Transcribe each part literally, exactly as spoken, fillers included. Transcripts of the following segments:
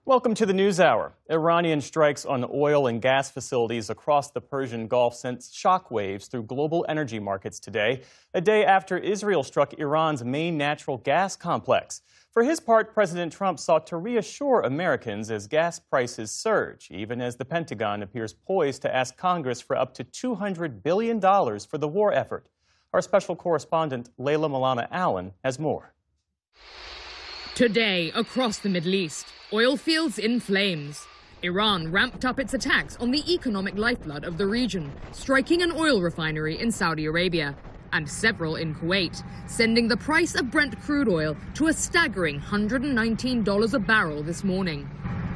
Welcome to the NewsHour. Iranian strikes on oil and gas facilities across the Persian Gulf sent shockwaves through global energy markets today, a day after Israel struck Iran's main natural gas complex. For his part, President Trump sought to reassure Americans as gas prices surge, even as the Pentagon appears poised to ask Congress for up to two hundred billion dollars for the war effort. Our special correspondent, Layla Milana Allen, has more. Today, across the Middle East, oil fields in flames. Iran ramped up its attacks on the economic lifeblood of the region, striking an oil refinery in Saudi Arabia and several in Kuwait, sending the price of Brent crude oil to a staggering one hundred nineteen dollars a barrel this morning.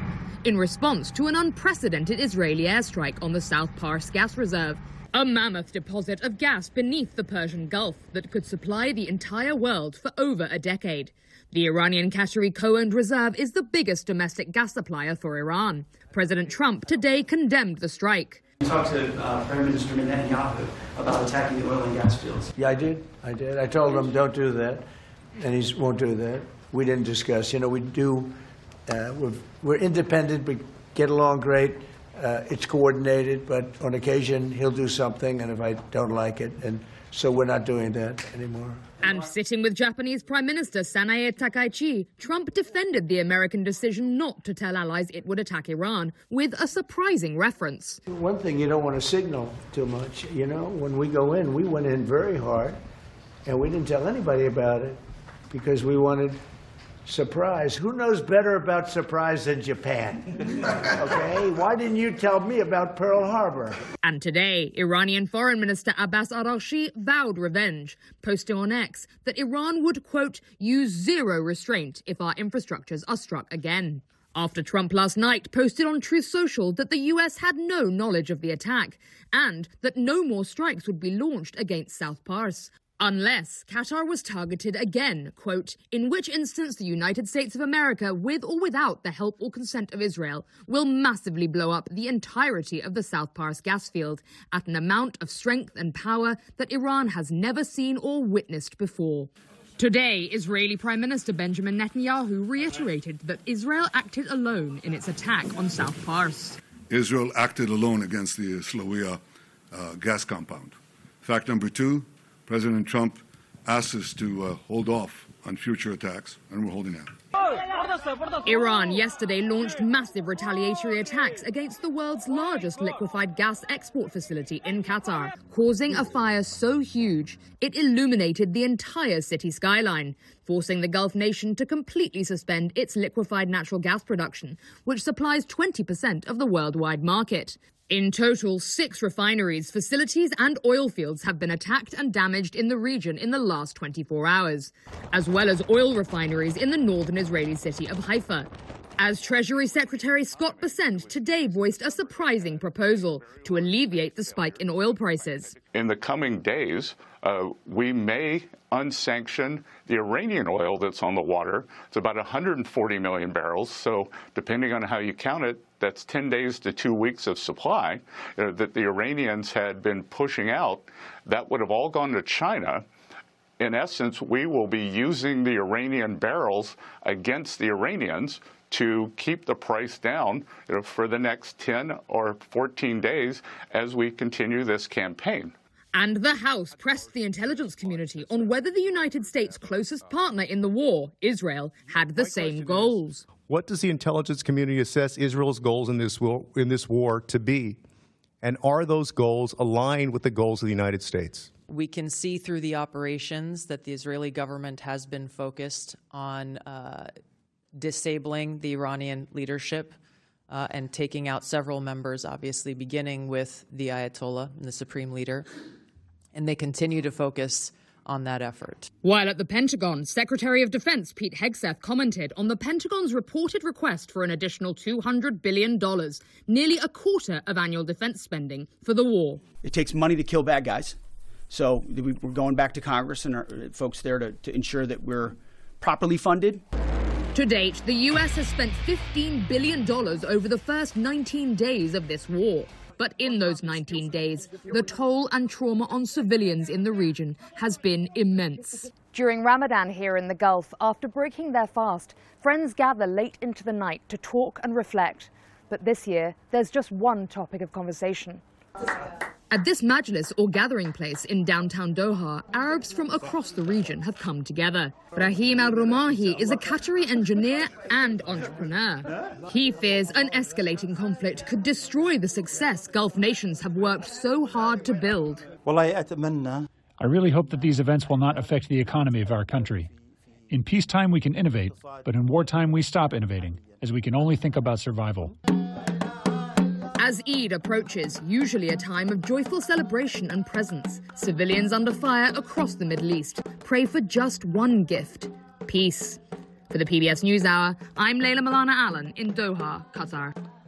In response to an unprecedented Israeli airstrike on the South Pars gas reserve, a mammoth deposit of gas beneath the Persian Gulf that could supply the entire world for over a decade. The Iranian Qatari co-owned reserve is the biggest domestic gas supplier for Iran. President Trump today condemned the strike. You talked to uh, Prime Minister Netanyahu about attacking the oil and gas fields. Yeah, I did. I did. I told him don't do that, and he won't do that. We didn't discuss. You know, we do. Uh, we're, we're independent. We get along great. Uh, it's coordinated, but on occasion he'll do something, and if I don't like it, and so we're not doing that anymore. And sitting with Japanese Prime Minister Sanae Takaichi, Trump defended the American decision not to tell allies it would attack Iran with a surprising reference. One thing, you don't want to signal too much. You know, when we go in, we went in very hard, and we didn't tell anybody about it because we wanted surprise. Who knows better about surprise than Japan? Okay? Why didn't you tell me about Pearl Harbor? And today, Iranian Foreign Minister Abbas Araghchi vowed revenge, posting on X that Iran would, quote, use zero restraint if our infrastructures are struck again. After Trump last night posted on Truth Social that the U S had no knowledge of the attack and that no more strikes would be launched against South Pars. Unless Qatar was targeted again, quote, in which instance the United States of America, with or without the help or consent of Israel, will massively blow up the entirety of the South Pars gas field at an amount of strength and power that Iran has never seen or witnessed before. Today, Israeli Prime Minister Benjamin Netanyahu reiterated that Israel acted alone in its attack on South Pars. Israel acted alone against the Slawiya uh, gas compound. Fact number two, President Trump asked us to uh, hold off on future attacks, and we're holding out. Iran yesterday launched massive retaliatory attacks against the world's largest liquefied gas export facility in Qatar, causing a fire so huge it illuminated the entire city skyline, forcing the Gulf nation to completely suspend its liquefied natural gas production, which supplies twenty percent of the worldwide market. In total, six refineries, facilities and oil fields have been attacked and damaged in the region in the last twenty-four hours, as well as oil refineries in the northern Israeli city of Haifa. As Treasury Secretary Scott Bessent today voiced a surprising proposal to alleviate the spike in oil prices. In the coming days, uh, we may unsanction the Iranian oil that's on the water. It's about one hundred forty million barrels, so depending on how you count it, that's ten days to two weeks of supply uh, that the Iranians had been pushing out. That would have all gone to China. In essence, we will be using the Iranian barrels against the Iranians to keep the price down, you know, for the next ten or fourteen days as we continue this campaign. And the House pressed the intelligence community on whether the United States' closest partner in the war, Israel, had the same goals. What does the intelligence community assess Israel's goals in this war, in this war to be? And are those goals aligned with the goals of the United States? We can see through the operations that the Israeli government has been focused on uh, disabling the Iranian leadership uh, and taking out several members, obviously beginning with the Ayatollah, the supreme leader. And they continue to focus on that effort. While at the Pentagon, Secretary of Defense Pete Hegseth commented on the Pentagon's reported request for an additional two hundred billion dollars, nearly a quarter of annual defense spending for the war. It takes money to kill bad guys. So we're going back to Congress and our folks there to, to ensure that we're properly funded. To date, the U S has spent fifteen billion dollars over the first nineteen days of this war. But in those nineteen days, the toll and trauma on civilians in the region has been immense. During Ramadan here in the Gulf, after breaking their fast, friends gather late into the night to talk and reflect. But this year, there's just one topic of conversation. At this majlis, or gathering place in downtown Doha, Arabs from across the region have come together. Brahim Al-Rumahi is a Qatari engineer and entrepreneur. He fears an escalating conflict could destroy the success Gulf nations have worked so hard to build. I really hope that these events will not affect the economy of our country. In peacetime, we can innovate, but in wartime, we stop innovating, as we can only think about survival. As Eid approaches, usually a time of joyful celebration and presents, civilians under fire across the Middle East pray for just one gift: peace. For the P B S NewsHour, I'm Layla Milana Allen in Doha, Qatar.